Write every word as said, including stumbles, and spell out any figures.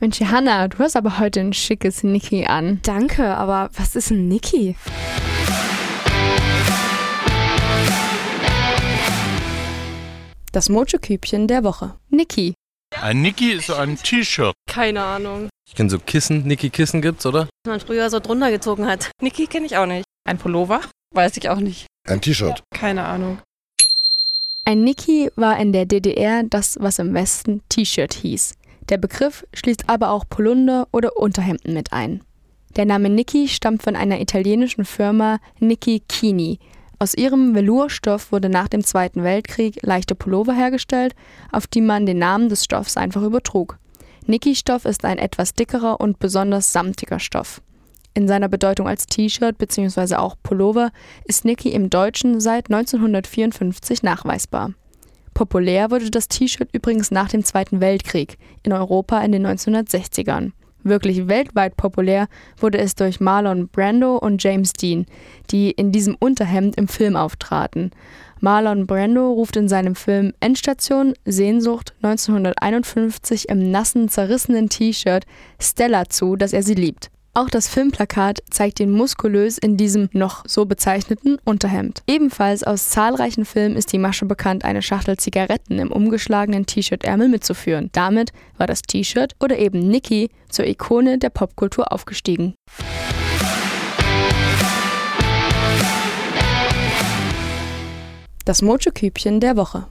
Mensch, Johanna, du hast aber heute ein schickes Niki an. Danke, aber was ist ein Niki? Das Mojo-Kübchen der Woche. Niki. Ein Niki ist ein T-Shirt. Keine Ahnung. Ich kenne so Kissen, Niki-Kissen gibt's, oder? Was man früher so drunter gezogen hat. Niki kenne ich auch nicht. Ein Pullover? Weiß ich auch nicht. Ein T-Shirt. Keine Ahnung. Ein Niki war in der D D R das, was im Westen T-Shirt hieß. Der Begriff schließt aber auch Polunder oder Unterhemden mit ein. Der Name Niki stammt von einer italienischen Firma Niki Chini. Aus ihrem Velourstoff wurde nach dem Zweiten Weltkrieg leichte Pullover hergestellt, auf die man den Namen des Stoffs einfach übertrug. Niki-Stoff ist ein etwas dickerer und besonders samtiger Stoff. In seiner Bedeutung als T-Shirt bzw. auch Pullover ist Niki im Deutschen seit neunzehnhundertvierundfünfzig nachweisbar. Populär wurde das T-Shirt übrigens nach dem Zweiten Weltkrieg, in Europa in den neunzehnhundertsechzigern. Wirklich weltweit populär wurde es durch Marlon Brando und James Dean, die in diesem Unterhemd im Film auftraten. Marlon Brando ruft in seinem Film Endstation Sehnsucht neunzehnhunderteinundfünfzig im nassen, zerrissenen T-Shirt Stella zu, dass er sie liebt. Auch das Filmplakat zeigt ihn muskulös in diesem noch so bezeichneten Unterhemd. Ebenfalls aus zahlreichen Filmen ist die Masche bekannt, eine Schachtel Zigaretten im umgeschlagenen T-Shirt-Ärmel mitzuführen. Damit war das T-Shirt oder eben Niki zur Ikone der Popkultur aufgestiegen. Das Mojo-Kübchen der Woche.